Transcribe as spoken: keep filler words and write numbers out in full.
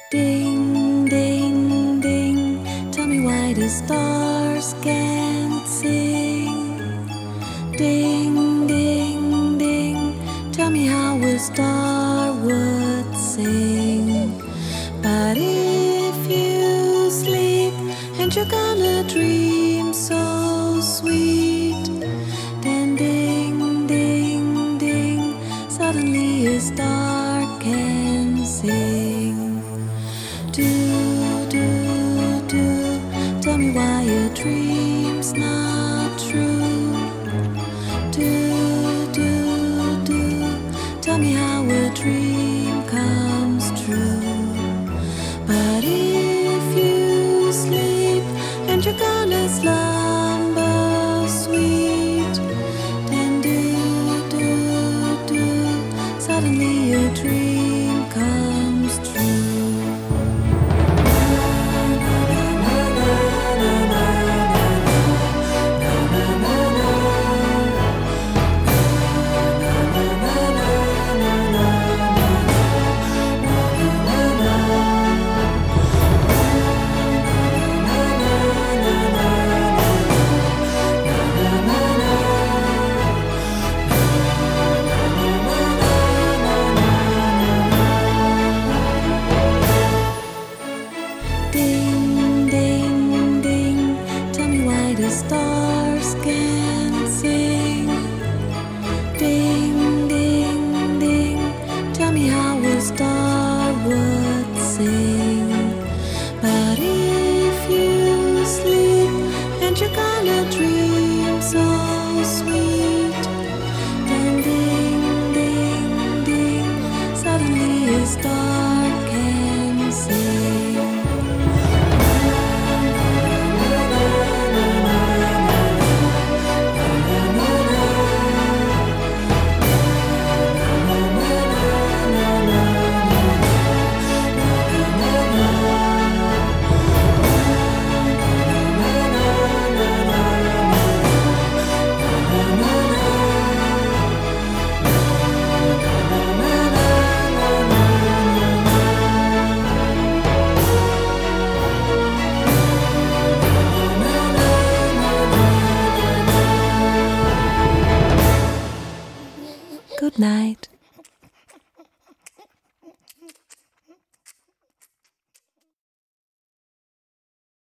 Ding, ding, ding, tell me why the stars can't sing. Ding, ding, ding, tell me how a star would sing. But if you sleep and you're gonna dream so sweet, then ding, ding, ding, suddenly a star can sing. Do, do, do, tell me why a dream's not true. Do, do, do, tell me how a dream comes true. But if you sleep and you're gonna slumber sweet, then do, do, do, suddenly a dream comes true. Ding, ding, ding, tell me why the stars can't sing. Ding, ding, ding, tell me how a star would sing. But if you sleep and you're gonna dream so sweet, then ding, ding, ding, suddenly a star can sing. Good night.